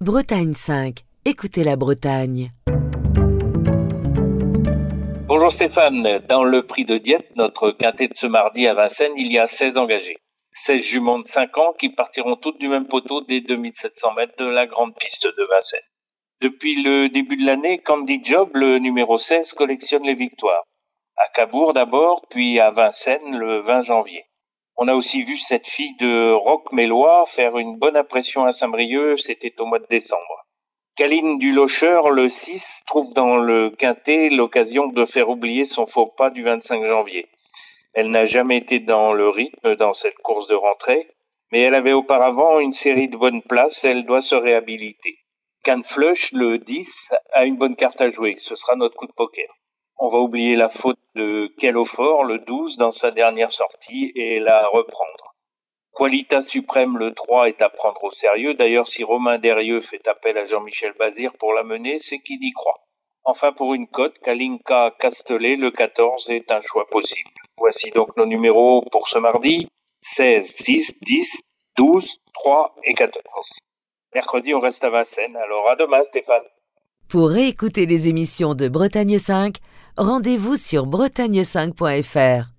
Bretagne 5, écoutez la Bretagne. Bonjour Stéphane, dans le prix de Dieppe, notre quintet de ce mardi à Vincennes, il y a 16 engagés. 16 juments de 5 ans qui partiront toutes du même poteau des 2700 mètres de la grande piste de Vincennes. Depuis le début de l'année, Candy Job, le numéro 16, collectionne les victoires. À Cabourg d'abord, puis à Vincennes le 20 janvier. On a aussi vu cette fille de Roquemélois faire une bonne impression à Saint-Brieuc, c'était au mois de décembre. Caline du Locheur, le 6, trouve dans le quintet l'occasion de faire oublier son faux pas du 25 janvier. Elle n'a jamais été dans le rythme dans cette course de rentrée, mais elle avait auparavant une série de bonnes places, elle doit se réhabiliter. Canflush, le 10, a une bonne carte à jouer, ce sera notre coup de poker. On va oublier la faute de Kellofort, le 12, dans sa dernière sortie et la reprendre. Qualita Suprême, le 3, est à prendre au sérieux. D'ailleurs, si Romain Derieux fait appel à Jean-Michel Bazir pour la mener, c'est qu'il y croit. Enfin, pour une cote, Kalinka Castellet, le 14, est un choix possible. Voici donc nos numéros pour ce mardi, 16, 6, 10, 12, 3 et 14. Mercredi, on reste à Vincennes. Alors, à demain, Stéphane. Pour réécouter les émissions de Bretagne 5, rendez-vous sur bretagne5.fr.